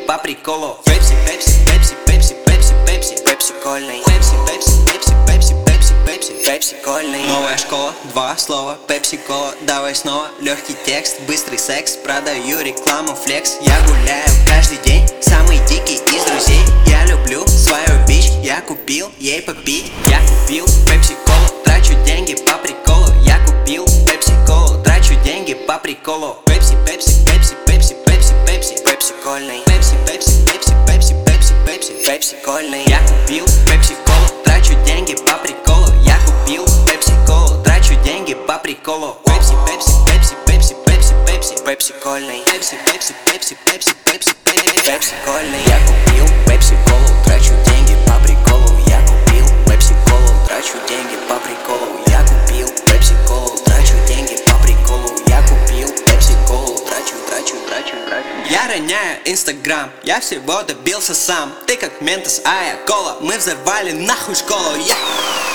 по приколу. Пепси, пепси, пепси, пепси, пепси, пепси, пепси кольный. Пепси, пепси, пепси, пепси, пепси, пепси, пепси кольный. Новая школа, два слова, пепси кола. Давай снова, легкий текст, быстрый секс. Продаю рекламу, флекс. Я гуляю каждый день, самый дикий из друзей. Я люблю свою бич, я купил ей попить. Я купил пепси колу, трачу деньги по приколу. Я купил пепси колу, трачу деньги по приколу. Пепси, пепси, пепси, пепси, пепси, пепси, пепси кольный. Пепси, пепси, пепси, пепси, пепси, пепси, пепси кольный. Я купил пепси колу, трачу деньги по приколу. Я купил пепси колу, трачу деньги по приколу. Пепси, пепси, пепси, пепси, пепси, пепси, пепси кольный. Пепси, пепси, пепси, пепси, пепси, пепси кольный. Я купил пепси колу, трачу деньги по приколу. Я купил пепси колу, трачу деньги по приколу. Я купил пепси колу, трачу деньги по приколу. Я купил пепси колу, трачу. Я роняю инстаграм, я всего добился сам. Ты как Ментос, а я кола. Мы взорвали нахуй школу,